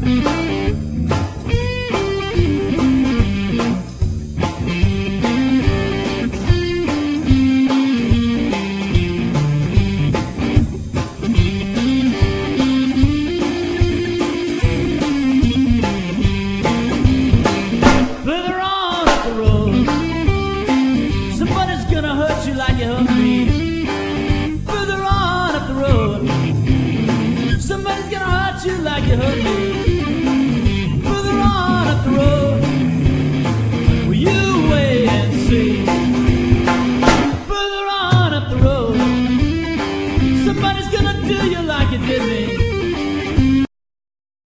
Further on up the road, somebody's gonna hurt you like you hurt me. Further on up the road, somebody's gonna hurt you like you hurt me.